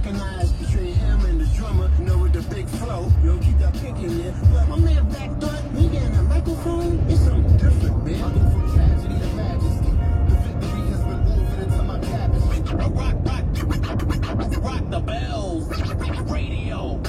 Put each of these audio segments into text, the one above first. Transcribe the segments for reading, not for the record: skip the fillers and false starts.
synchronized between him and the drummer, you know, with the big flow. You don't keep that pick in there. But my man Black Thought, when he getting a microphone, it's something different, man. I go from tragedy to majesty. The victory has been woven into my tapestry. Rock the bells. Radio.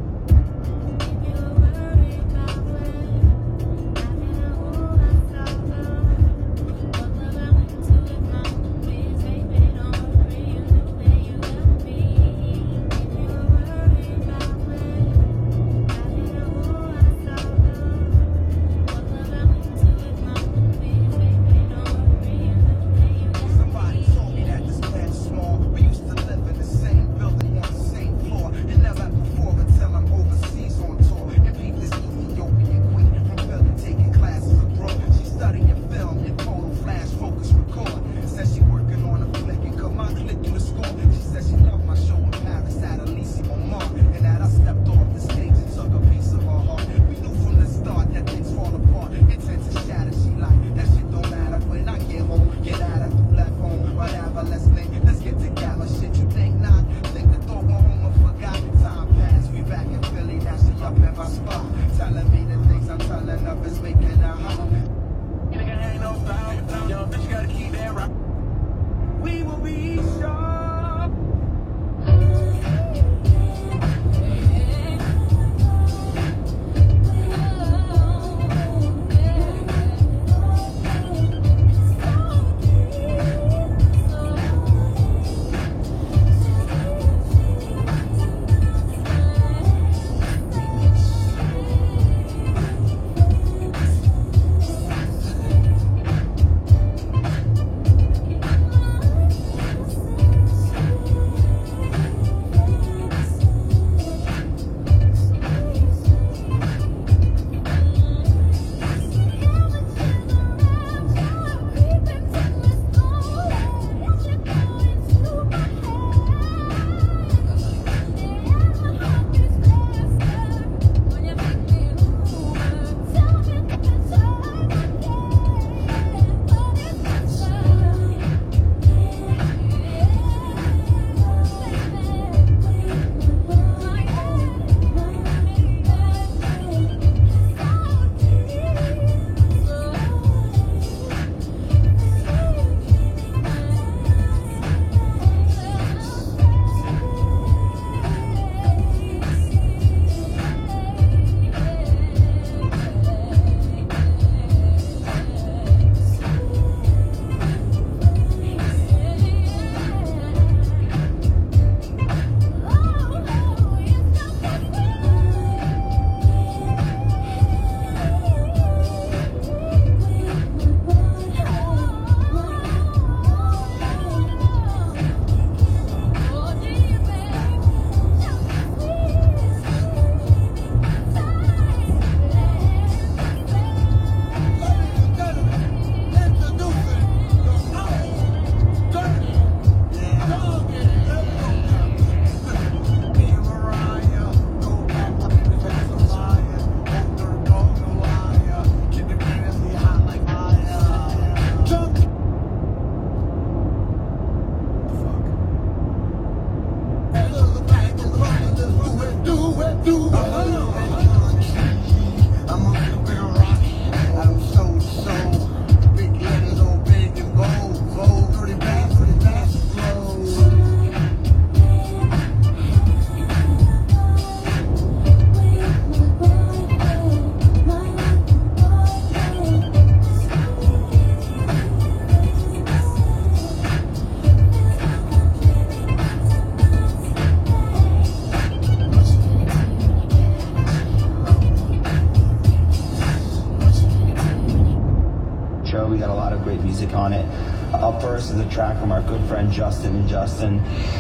On it. Up first is a track from our good friend Justin and Justin,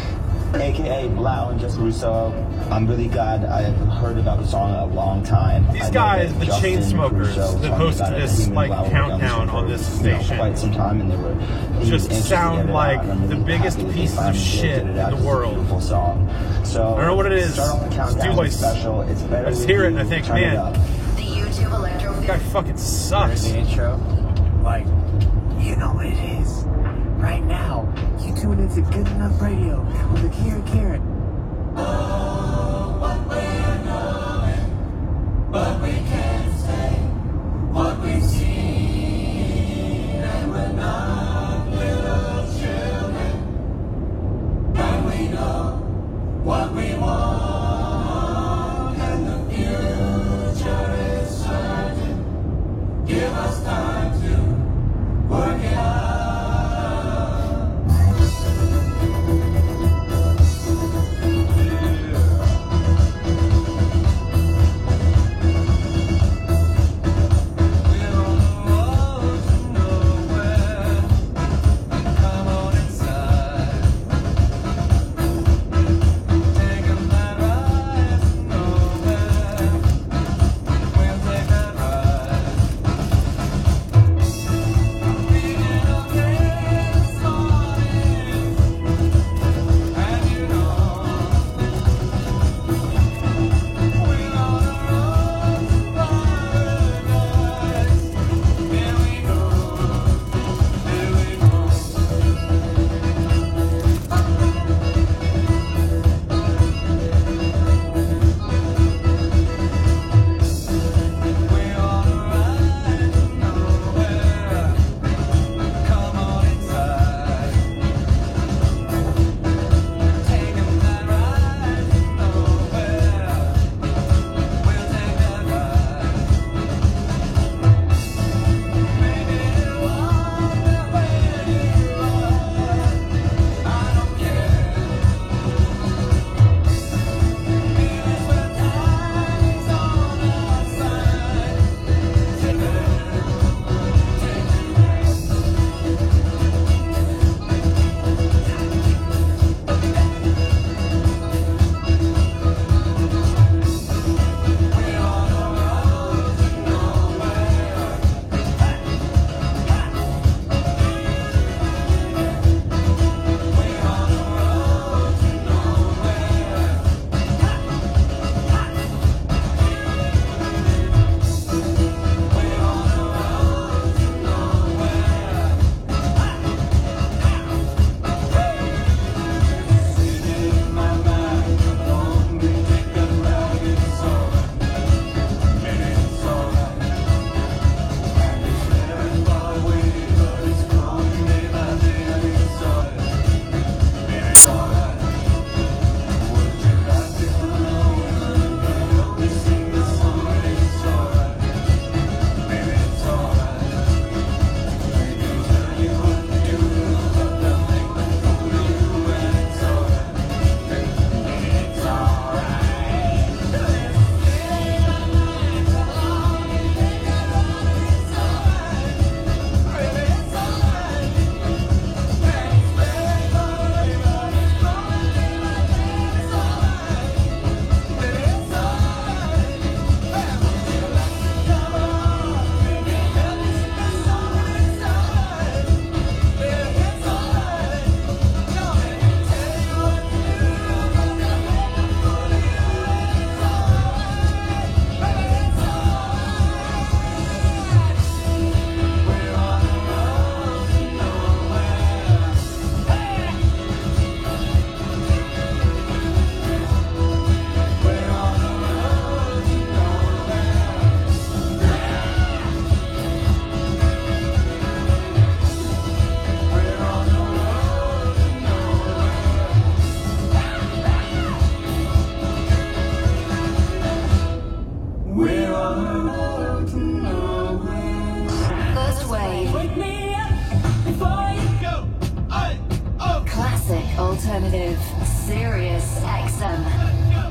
aka Blau and Justin Russo. I'm really glad I have heard about the song in a long time. These guys, the Chainsmokers, that hosted this like countdown on this station, quite some time, and they were just sound like the biggest pieces of shit in the world. Beautiful song. So I don't know what it is. Start off the countdown like special. It's better. I just hear it and I think, man, the YouTube Electro. This guy fucking sucks. The intro, like. You know what it is. Right now, you tune into Good Enough Radio with Akira Karen. alternative, Sirius XM.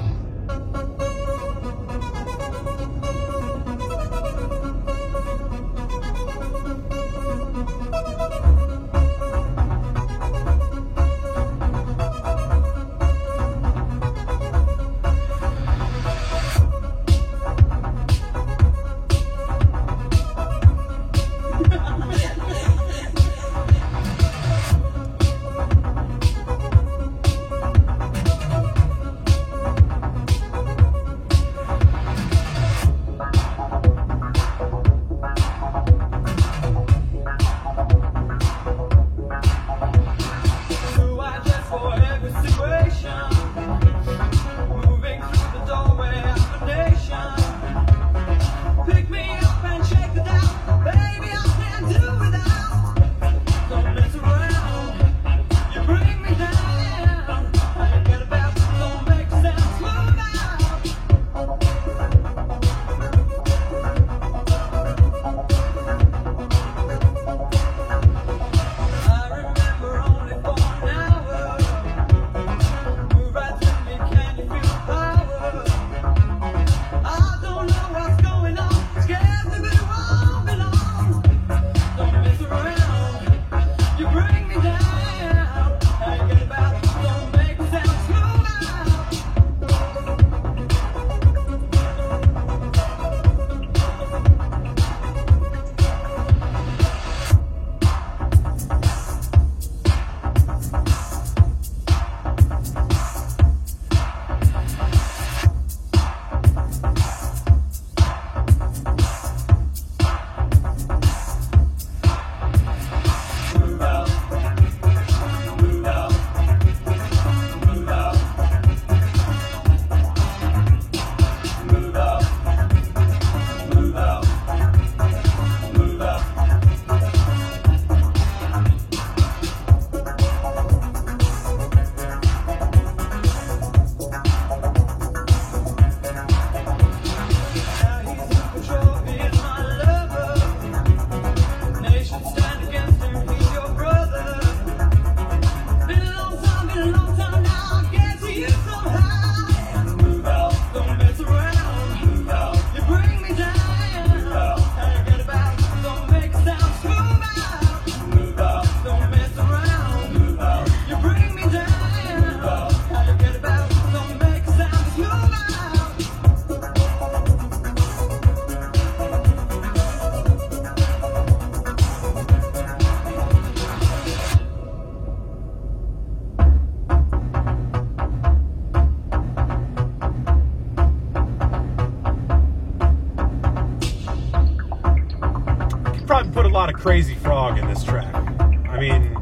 Crazy Frog in this track. I mean,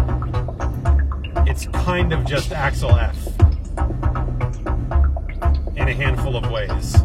it's kind of just Axel F in a handful of ways.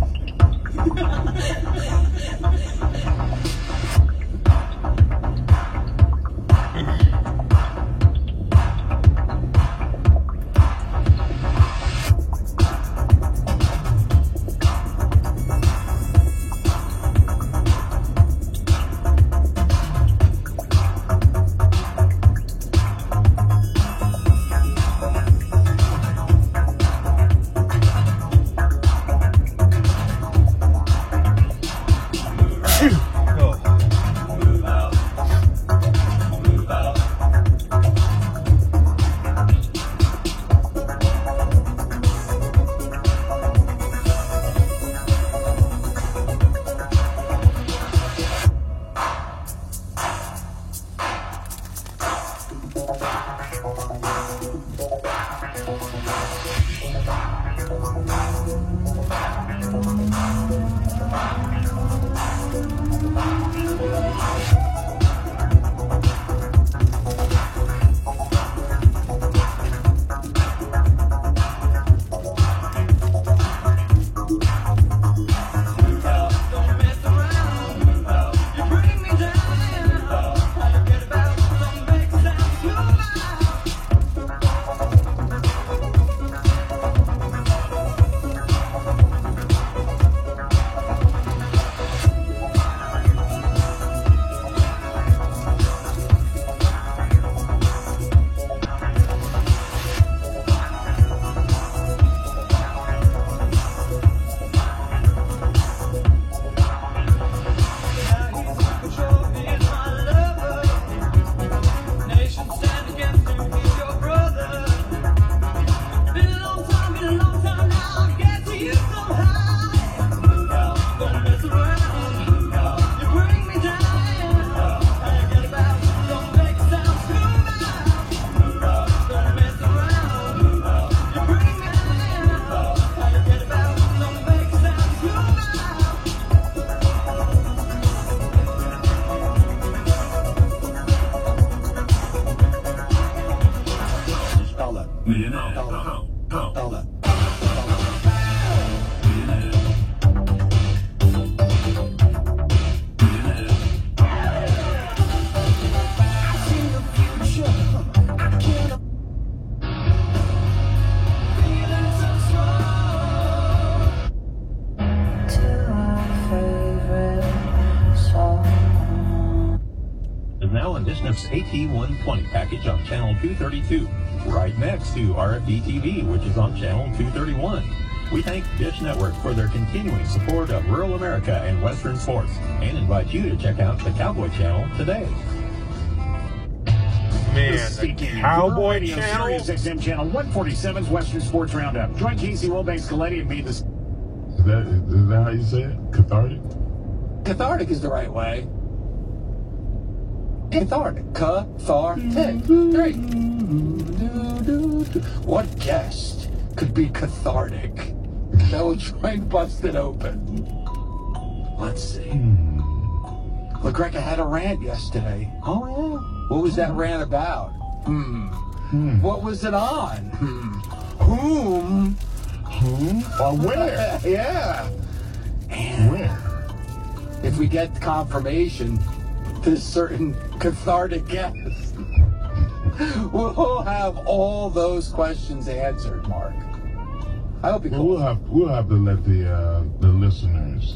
You know, Hold up. Now on Dishnef's AT120 package on channel 232, right next to RFD TV, which is on channel 231. We thank Dish Network for their continuing support of rural America and Western sports, and invite you to check out the Cowboy Channel today. Man, the Cowboy Channel? Sirius XM Channel 147's Western Sports Roundup. Join Casey Wilbanks Coletti and me this. Is that how you say it? Cathartic? Cathartic is the right way. Cathartic. Cathartic. Great. What guest could be cathartic? That will try and bust it open. Let's see. LaGreca had a rant yesterday. Oh, yeah? What was that rant about? What was it on? Whom? Or where? Yeah. And Where? if we get confirmation to certain cathartic guests, we'll have all those questions answered, Mark. I hope you Well, we'll have to let the listeners.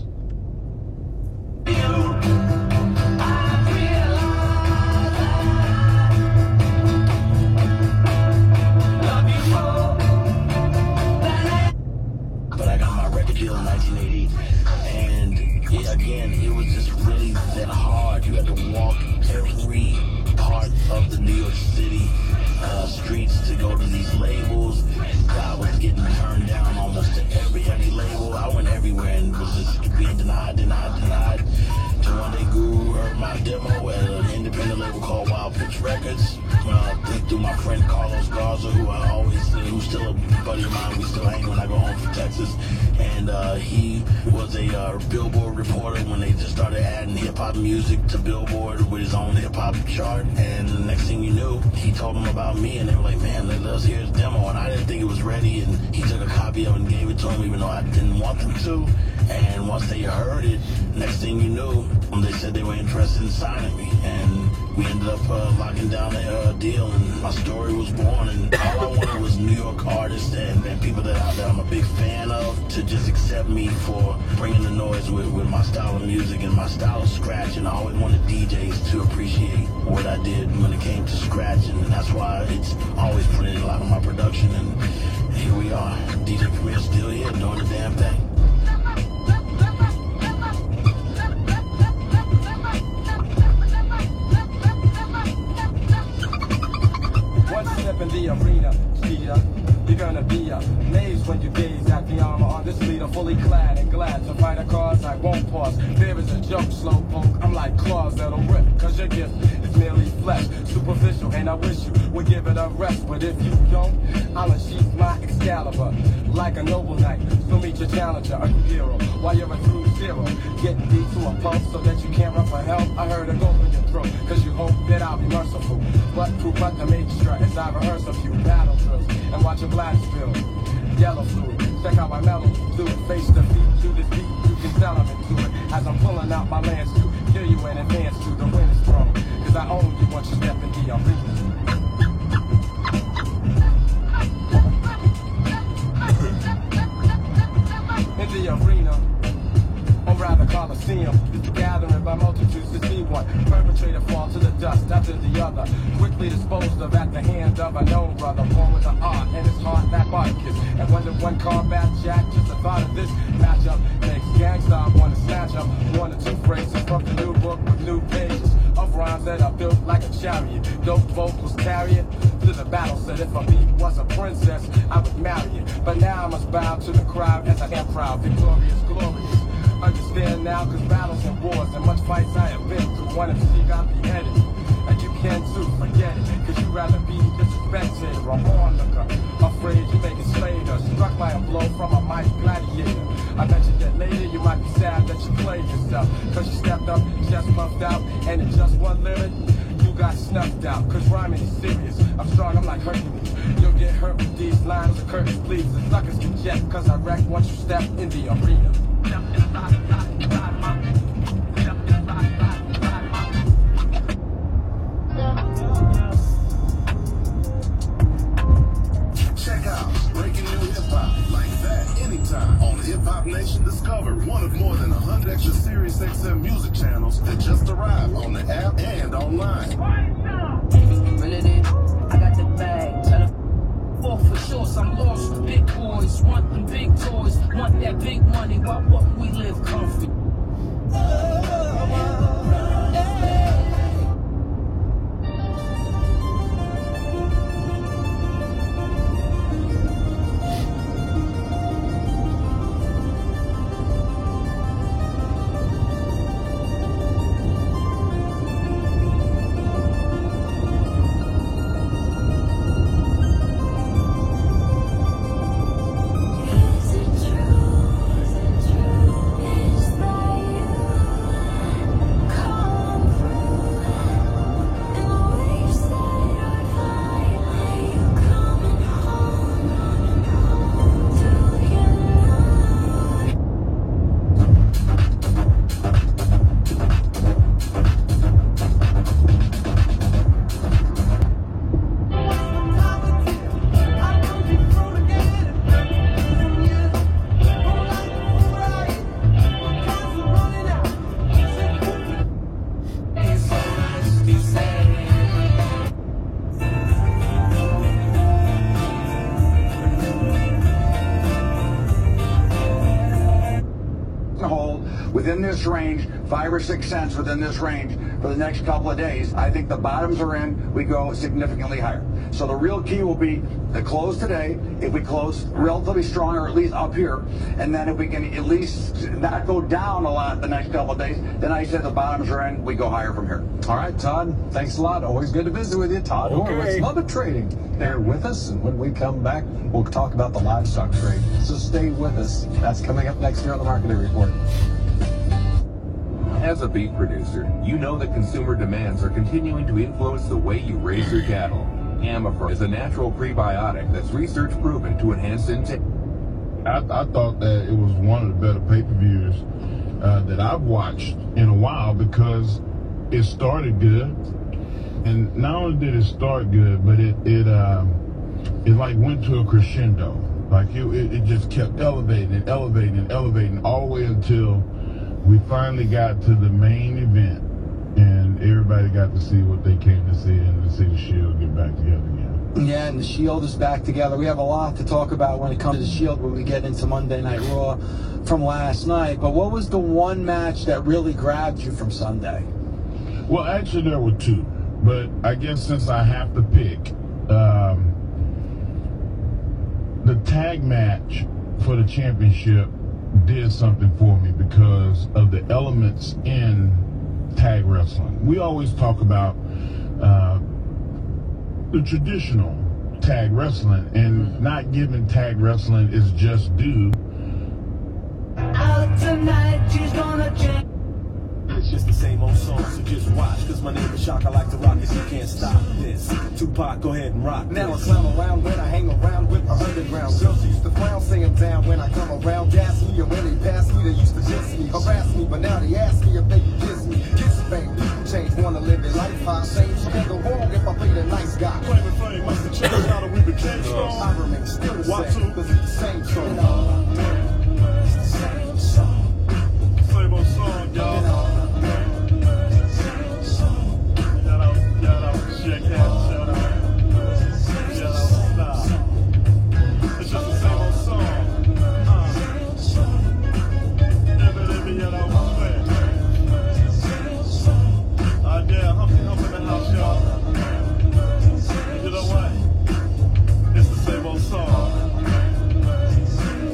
But I got my record deal in 1980, and again, it was just really that hard. You had to walk every part of the New York City streets to go to these labels. I was getting turned down almost to every heavy label. I went everywhere and was just being denied. Till one day Guru heard my demo at an independent label called Wild Pitch Records. Through my friend Carlos Garza, who's still a buddy of mine. We still hang when I go home from Texas. And he was a Billboard reporter when they just started adding hip-hop music to Billboard with his own hip-hop chart. And the next thing you knew, he told them about me, and they were like, man, let's hear his demo. And I didn't think it was ready, and he took a copy of it and gave it to him, even though I didn't want them to. And once they heard it, next thing you knew, they said they were interested in signing me. And we ended up locking down a deal, and my story was born. And all I wanted was New York artists and people that I'm a big fan of to just accept me for bringing the noise with my style of music and my style of scratch. And I always wanted DJs to appreciate what I did when it came to scratching, and that's why it's always put in a lot of my production. And here we are, DJ Premier still here doing the damn thing. In the arena, cheetah, you're gonna be amazed when you gaze at the armor on this leader, fully clad and glad to fight a cause. I won't pause. There is a joke, slow poke. I'm like claws that'll rip, cause your gift is merely flesh, superficial, and I wish you would give it a rest. But if you don't, I'll unsheath my Excalibur like a noble knight. So meet your challenger, a hero, while you're a true zero, getting beat to a pulse so that you can't run for help. I heard a go for your throat, cause you hope that I'll be merciful. But proof but the extra as I rehearse a few battle drills and watch a blast spill. Yellow fluid, check out my mellow do it face to feet to this beat. You can tell I'm into it as I'm pulling out my lance to kill you in advance to the winner's throne. Cause I own you once you step in the arena. In the arena, or rather Coliseum, is gathering by multitudes to see one perpetrator fall to the dust after the other, quickly disposed of at the hand of a known brother, born with an art in his heart that Spartacus. And when the one combat jack, just the thought of this matchup makes gangsta want to snatch up one or two phrases from the new book with new pages of rhymes that are built like a chariot. Dope vocals carry it to the battle. Said if a beat was a princess, I would marry it. But now I must bow to the crowd as I am proud, victorious, glorious. Understand now, cause battles and wars and much fights I have been through. One MC got beheaded, and you can too, forget it. Cause you'd rather be just a spectator, a onlooker, afraid you make it Slater, struck by a blow from a mighty gladiator. I bet you that later you might be sad that you played yourself, cause you stepped up, chest puffed out, and in just one lyric, you got snuffed out. Cause rhyming is serious, I'm strong, I'm like Hercules. You'll get get hurt with these lines of curtains, please. The suckers can jet, cause I wreck once you step in the arena. Check out Breaking New Hip Hop like that anytime on Hip Hop Nation Discover, one of more than 100 extra Sirius XM music channels that just arrived on the app and online. I got the bag. Tell them for sure. I'm lost with big boys. Want them big toys. Want that big money. Why won't we live comfy? Within this range, 5 or 6 cents within this range for the next couple of days. I think the bottoms are in, we go significantly higher. So the real key will be the close today. If we close relatively strong or at least up here, and then if we can at least not go down a lot the next couple of days, then I said the bottoms are in, we go higher from here. All right, Todd, thanks a lot. Always good to visit with you. Todd Horowitz, Lubbock Trading, there with us. And when we come back, we'll talk about the livestock trade. So stay with us. That's coming up next year on the Marketing Report. As a beef producer, you know that consumer demands are continuing to influence the way you raise your cattle. Amafer is a natural prebiotic that's research proven to enhance intake. I thought that it was one of the better pay-per-views that I've watched in a while because it started good, and not only did it start good, but it like went to a crescendo. Like it just kept elevating and elevating and elevating all the way until we finally got to the main event, and everybody got to see what they came to see and to see the Shield get back together again. Yeah, and the Shield is back together. We have a lot to talk about when it comes to the Shield when we get into Monday Night Raw from last night. But what was the one match that really grabbed you from Sunday? Well, actually, there were two. But I guess since I have to pick, the tag match for the championship did something for me because of the elements in tag wrestling. We always talk about the traditional tag wrestling and not giving tag wrestling its just due. Out tonight, she's gonna change. It's just the same old song, so just watch. Cause my name is Shock, I like to rock it, you can't stop this. Tupac, go ahead and rock now this. I clown around when I hang around with the underground. Girls used to frown, sing down when I come around. Gas me, and when they pass me, they used to diss me, harass me. But now they ask me if they can kiss me. Kiss baby, people change, wanna live their life high. Change can go wrong if I play the nice guy. Flame and flame must have changed how we became strong. I remain still the same, cause it's the same song. It's the same song. Same old song, y'all. Check out, shout out. Shout out, stop. It's just the same old song. Never me out of way. Yeah, Humpty Hump in the house, y'all. You know what? It's the same old song.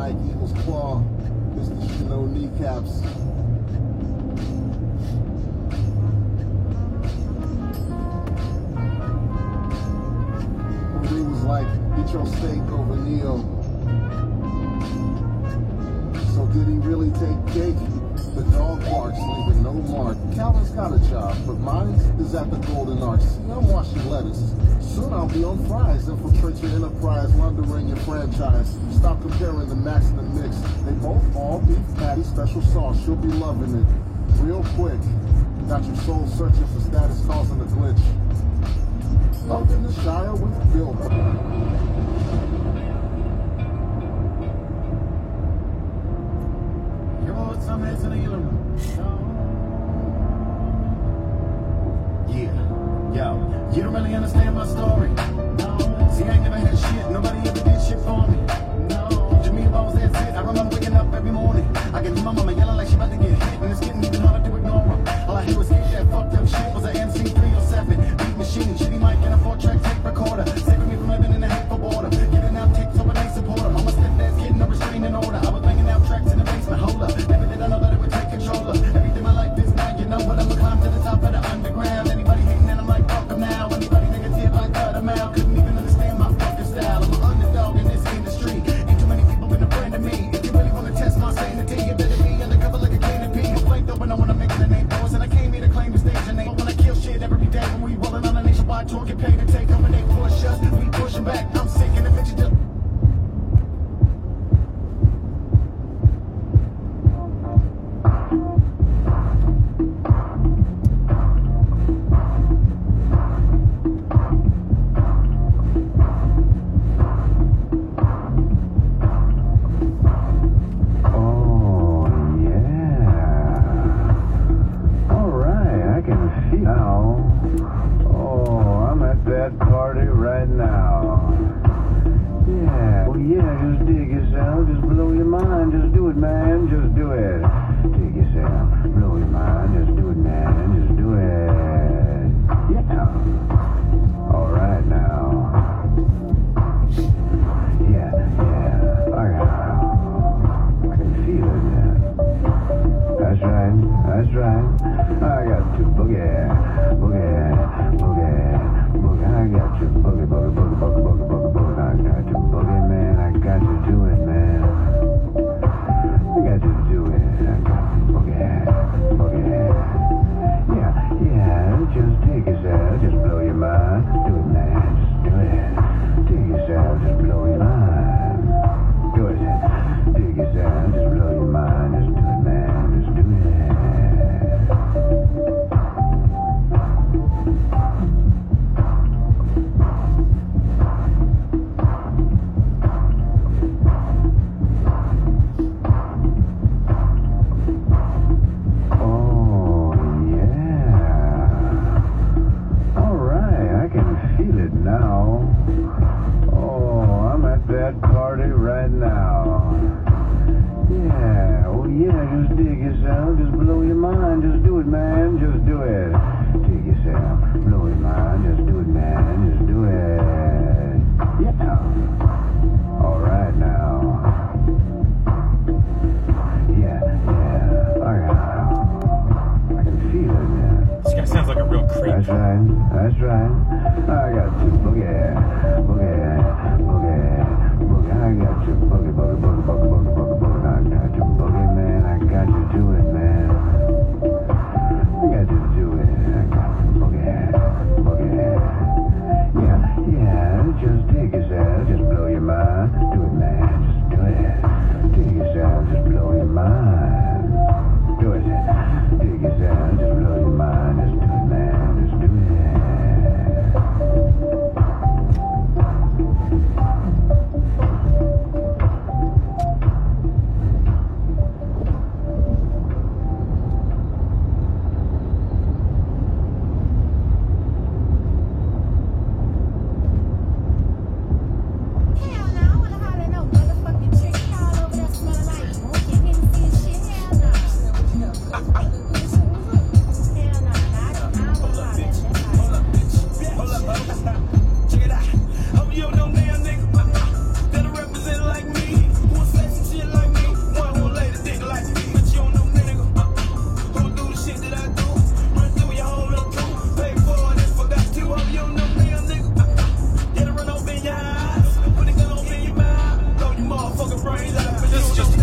like Eagle's Claw. Mr. Chanel kneecaps. Marie was like, get your steak over Neo. So did he really take cake? The dog barks, leaving no mark. Calvin's got a job, but mine is at the Golden Arch. See, I'm washing lettuce. Soon I'll be on fries. Infiltrate your enterprise, laundering your franchise. Stop comparing the max and the mix. They both all beef patty, special sauce. You'll be loving it real quick. Got your soul searching for status causing a glitch. Up in the Shire with Bill. Yo, you don't really understand my story. No. See, I ain't never had shit. Nobody ever did shit for me. No. Jimmy Balls, that's it. I remember waking up every morning. I can hear my mama yelling like she about to get hit, and it's getting even harder to ignore her. All I hear was hit that fucked up shit was an MC307 beat machine, shitty mic, and a 4-track tape recorder. Saving me from living in the hateful border. Giving out ticks so they support her. Mama stepdad's getting a restraining order. I was banging out tracks in the basement. Hold up. Never did I know that it would take control of everything my life is now. You know what? I'ma climb to the top of the underground. Anybody hating and I'm like, fuck them now. Anybody negative, I cut them out. Couldn't even understand my fucking style. I'm an underdog in this industry. Ain't too many people been a friend of me. If you really wanna test my sanity, you better be undercover like a canopy. I'm flanked up when I wanna make it a name for us. And I came here to claim the stage name. But when I kill shit every day, when we rolling on a nationwide tour, get paid to take over, they push us. We pushing back. I'm sick and the bitches just.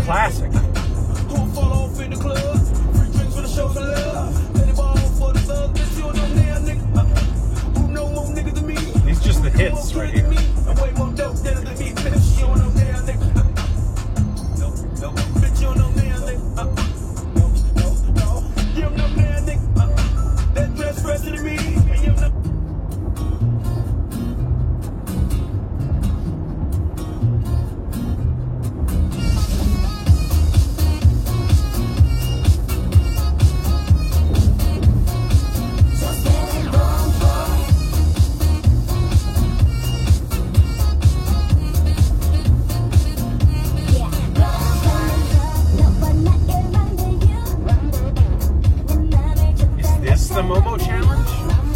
classic. Who'll fall off in the club? Free drinks for the show for love. Let it ball for the thug. Bitch, you don't know nigga. Who know more nigga than me? These just the hits right here. I'm way more dope than me. Bitch, you don't know nigga. No, bitch, you don't know nigga. No. You don't know nigga. That dress fresher than me. You don't know. The Momo Challenge?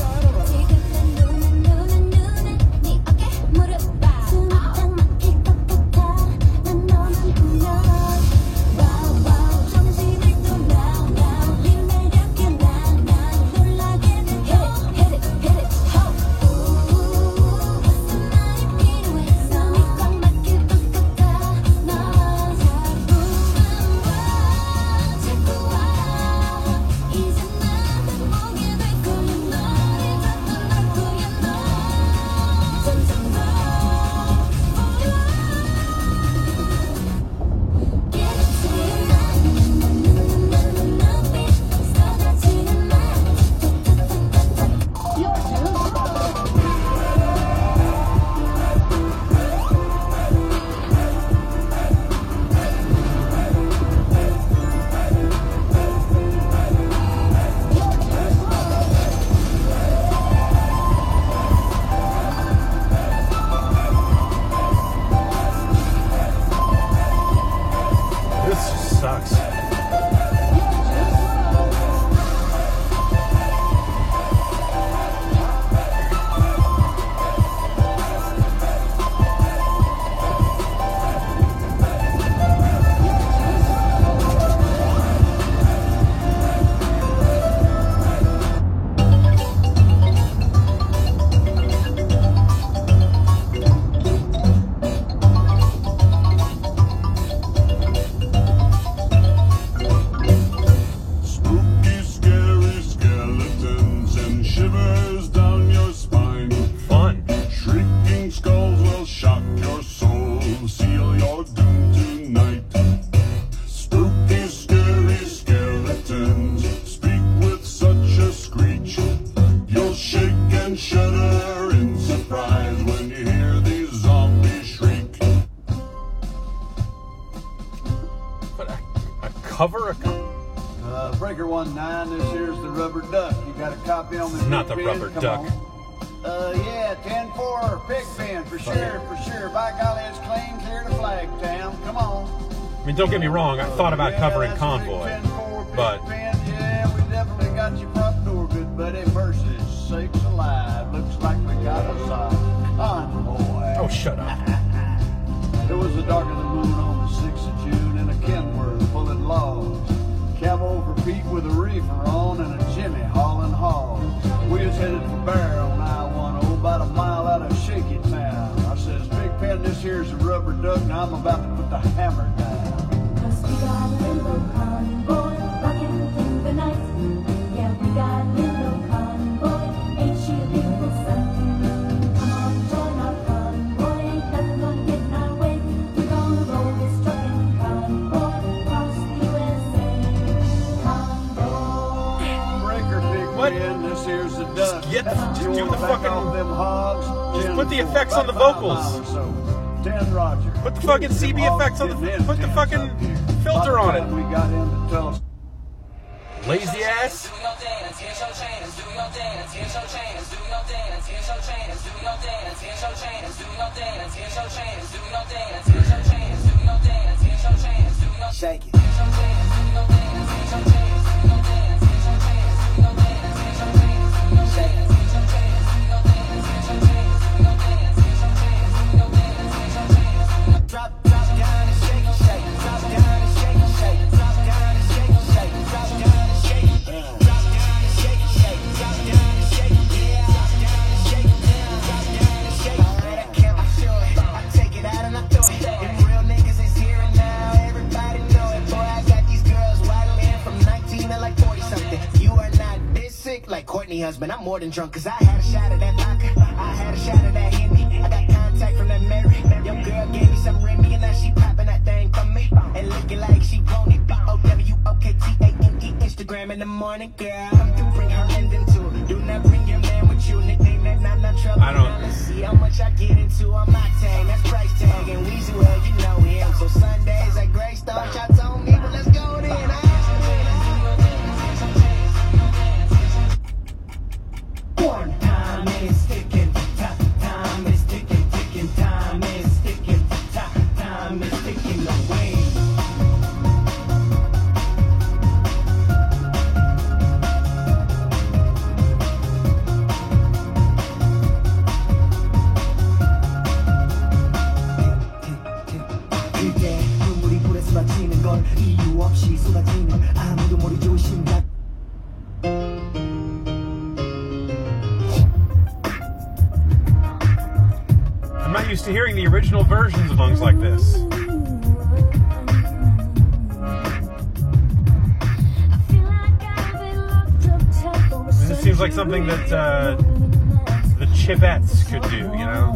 Cover a Breaker 19, this here's the Rubber Duck. You got a copy on the not the Rubber Duck. Yeah, 10-4, Pig Pen, for sure. By golly, it's clean clear to Flagtown. Come on. I mean, don't get me wrong, I thought about covering Convoy, but... Yeah, we definitely got your front door, good buddy. Versus sakes alive. Looks like we got us a Convoy. Oh, shut up. It was the dark of the moon on the 6th of June in a Kenworth pulling logs. Cabo for Pete with a reefer on and a Jimmy hauling hogs. We was headed for Bear on I-10, about a mile out of Shaky Town. I says, Big Pen, this here's a Rubber Duck, now I'm about to put the hammer down. Cause we got a little convoy rocking through the night. Yeah, we got a little convoy, ain't she a beautiful sight? Come on, join our convoy, ain't nothing gonna get in our way. We're gonna roll this trucking convoy across the USA. Convoy. Breaker, Big Pen, this here's the duck. Just do the fucking... Them hogs, just put the effects on the vocals. 10 Roger. Put the fucking CB effects on the... Put the fucking filter on it. We got him to tell us. Lazy ass. Shake it. Drop down and shake it, shake it. Drop down and shake it, shake it. Drop down and shake it, shake it. Drop down and shake it. Drop down and shake it, shake it. Drop down and shake it. Yeah. Drop down and shake it. Drop down and shake it. Let it count, I show it. I take it out and I throw it. Them real niggas is here and now. Everybody me husband. I'm more than drunk, cause I had a shot of that vodka. I had a shot of that Henny. I got contact from that Mary. Your girl gave me some Remy, and now she popping that thing for me. And looking like she want it. B-O-W-O-K-T-A-N-E. Instagram in the morning, girl. Come through, bring her and them too. Do not bring your man with you. Nickname that not trouble. I don't. Now let's see how much I get into on my tag. That's price tag. And Weezy, well, you know him. So Sundays at Greystone, y'all told me, well, let's go then. One time is ticking, time is ticking, ticking, time is ticking, time is ticking away. 그때 눈물이 불에 쏟아지는 걸 이유 없이 쏟아지는 아무도 모르죠 심장. I'm not used to hearing the original versions of songs like this. This seems like something that the Chipettes could do, you know?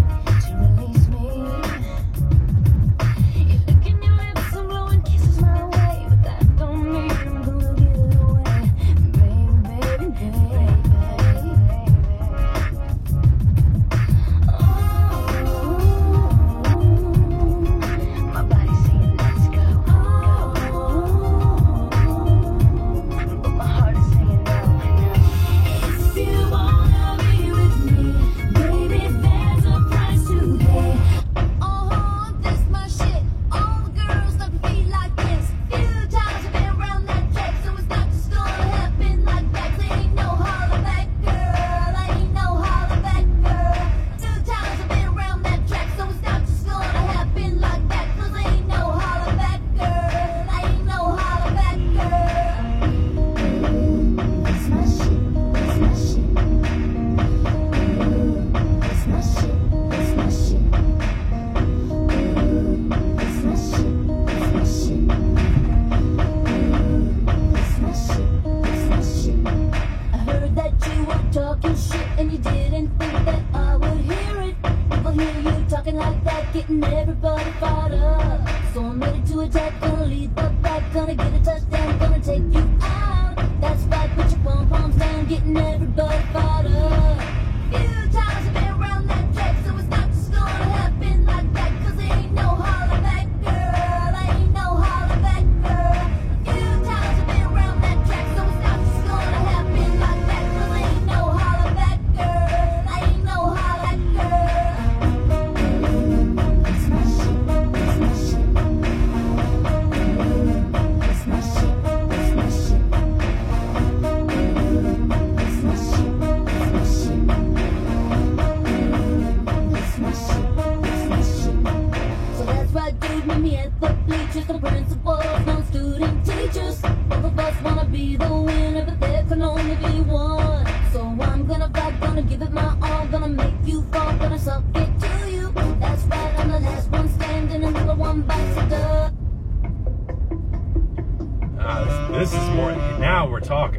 This is more, now we're talking.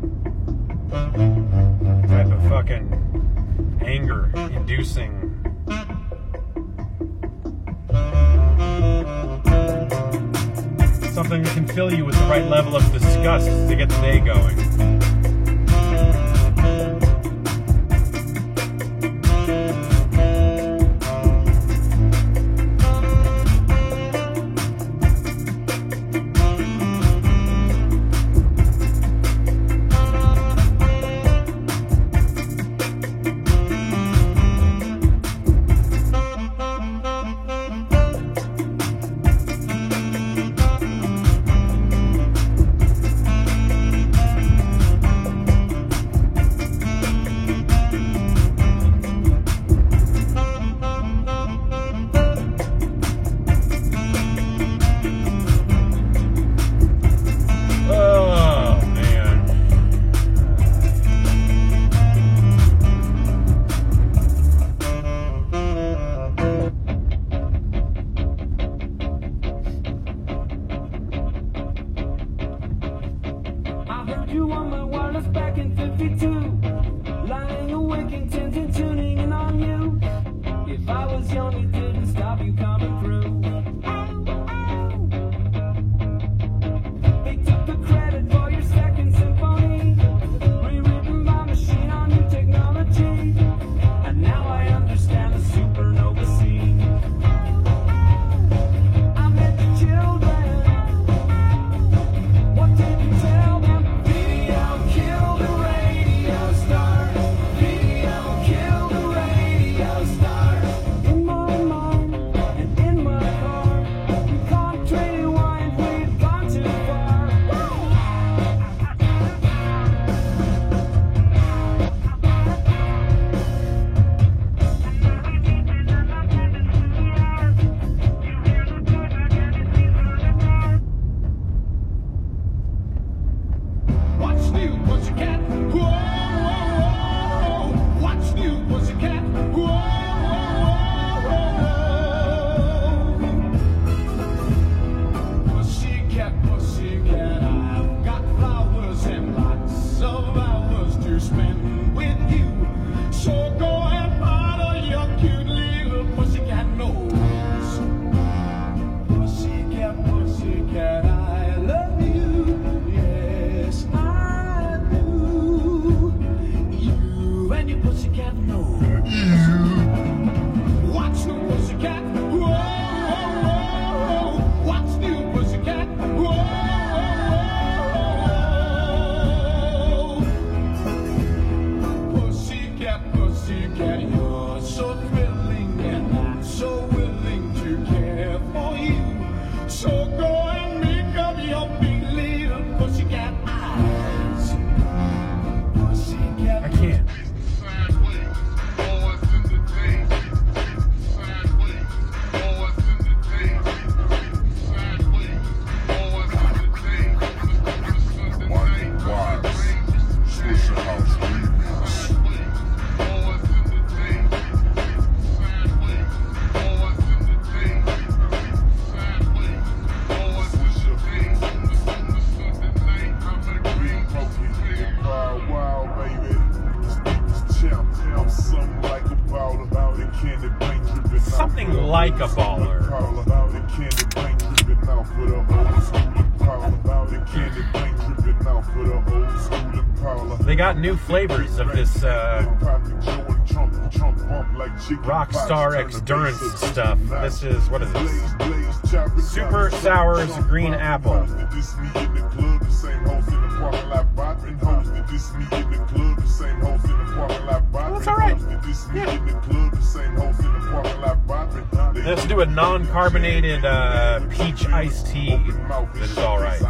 Type of fucking anger-inducing. Something that can fill you with the right level of disgust to get the day going. You on my wireless back in 52. sure go and make up your big little pussycat eyes. Pussycat. I can't. Something like a baller. They got new flavors of this Rockstar Endurance stuff. This is, what is this? Super Sours Green Apple. That's alright. Yeah. Let's do a non-carbonated peach iced tea that is alright.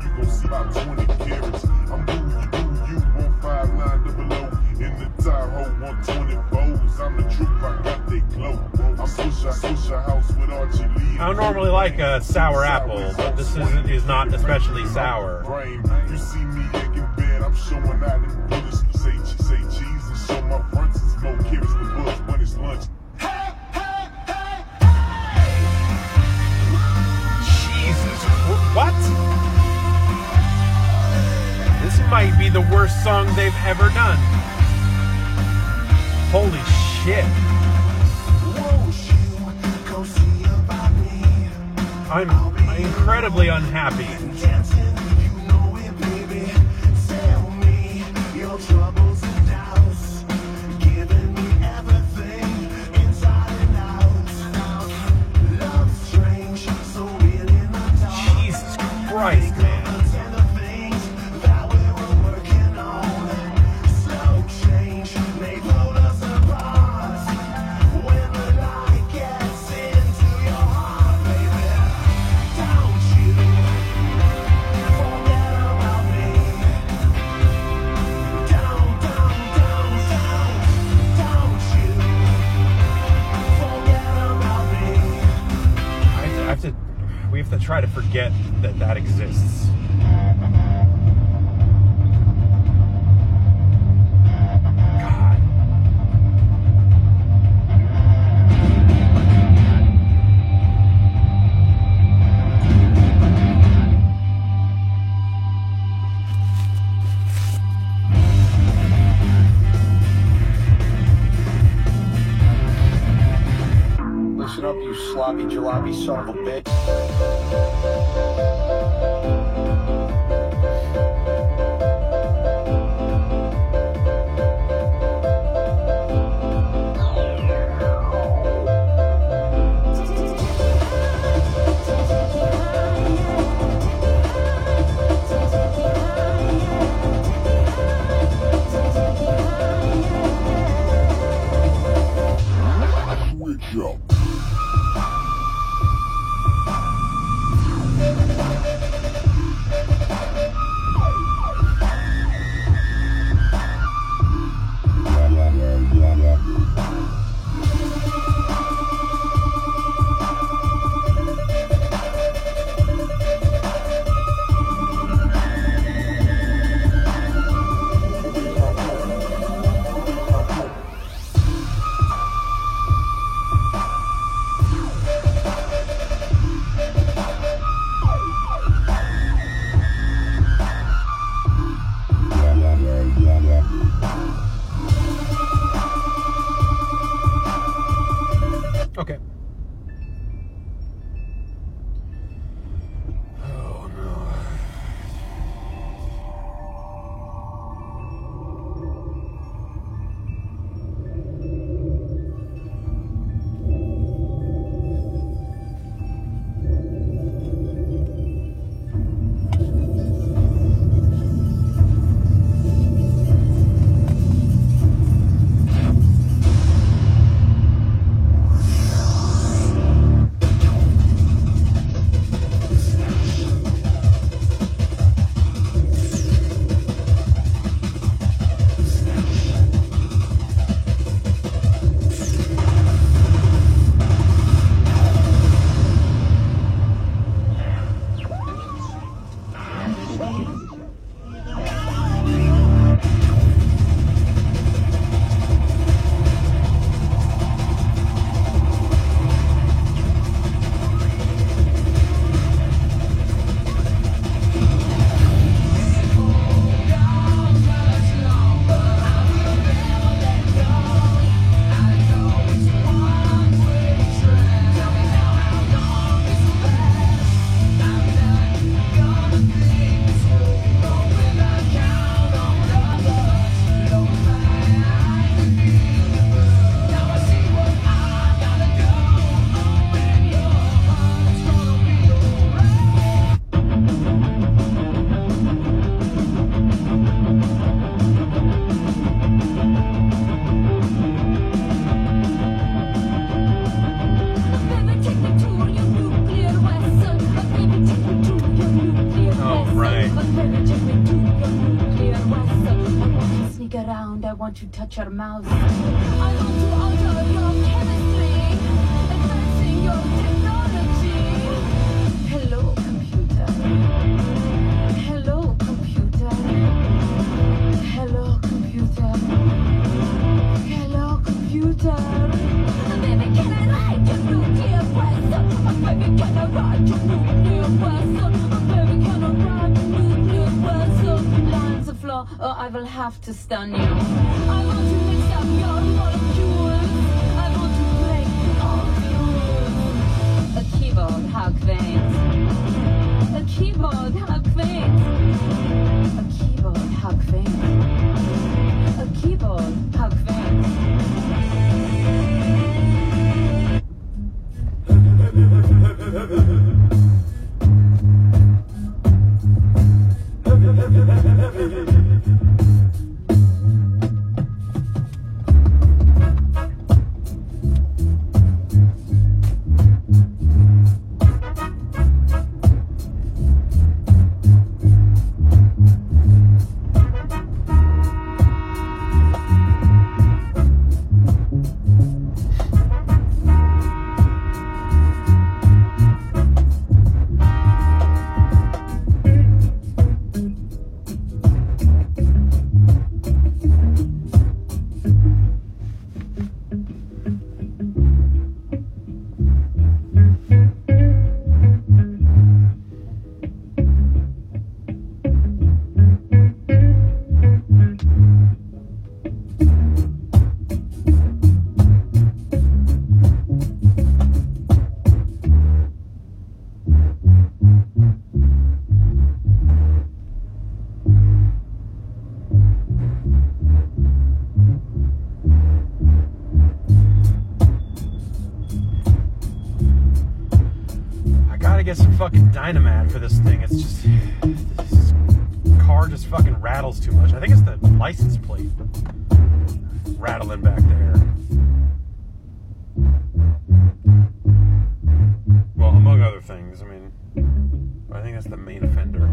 I don't normally like a sour apple, but this is not especially sour. You see me in bed, I'm showing out in bullets. Say cheese and show my fronts and smoke carrots the bush when it's lunch. Jesus, what? This might be the worst song they've ever done. Holy shit. I'm incredibly unhappy. Jesus Christ, man. We have to try to forget that that exists. God. Listen up, you sloppy jalopy son of a bitch. Switch up. want to touch your mouth. I want to alter your chemistry, advancing your technology. Hello, computer. Hello, computer. Hello, computer. Hello, computer. Baby, can I ride your nuclear weapon? Baby, can I ride your nuclear weapon? Baby, can I ride your nuclear weapon? Lines of floor, or I will have to stun you. I want to mix up your molecules. I want to break all rules. A keyboard, how quaint. A keyboard, how quaint. A keyboard, how quaint. A keyboard, how quaint. Get some fucking Dynamat for this thing. It's just, this car just fucking rattles too much. I think it's the license plate rattling back there. Well, among other things. I mean, I think that's the main offender.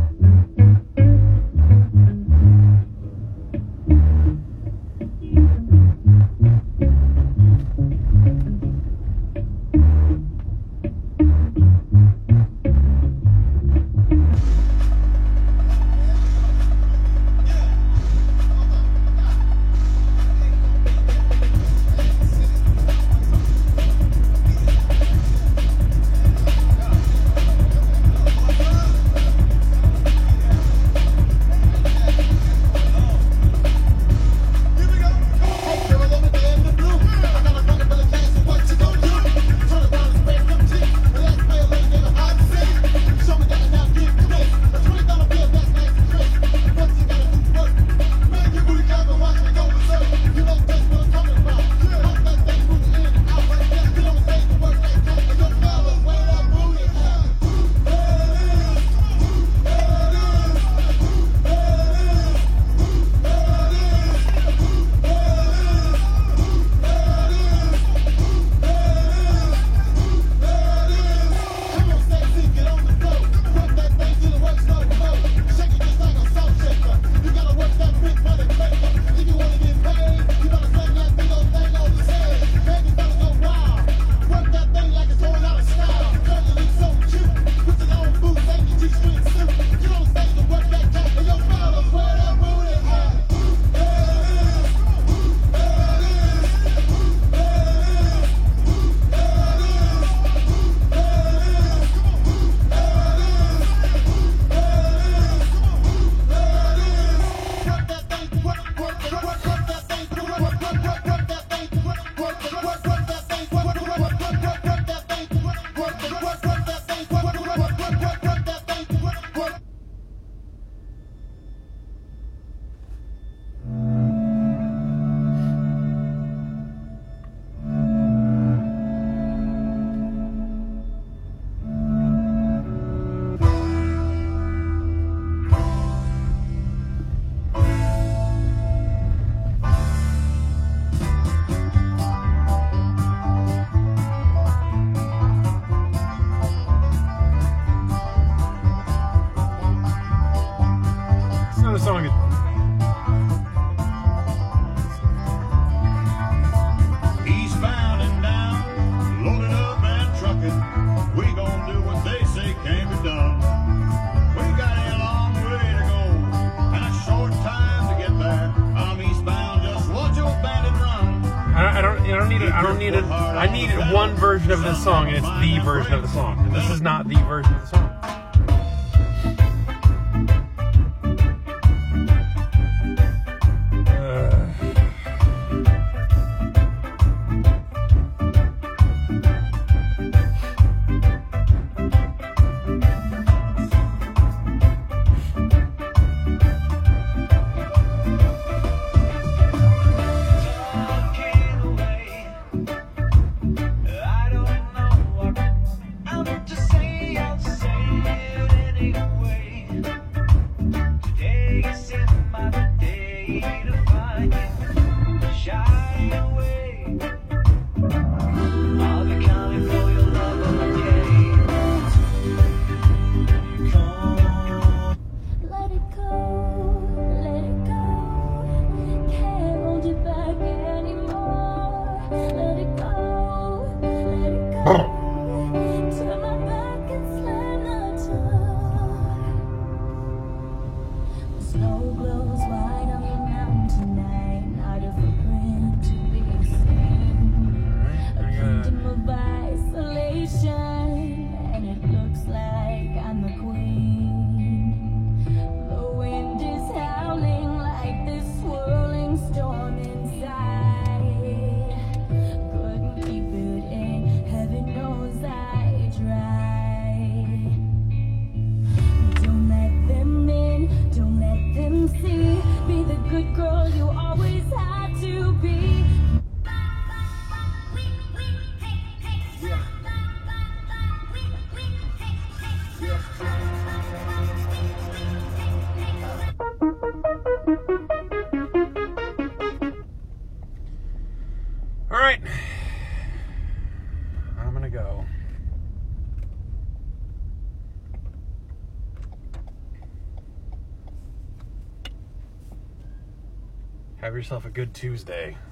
needed one version of this song, and it's the version of the song. And this is not the version of the song. Alright. I'm gonna go. Have yourself a good Tuesday.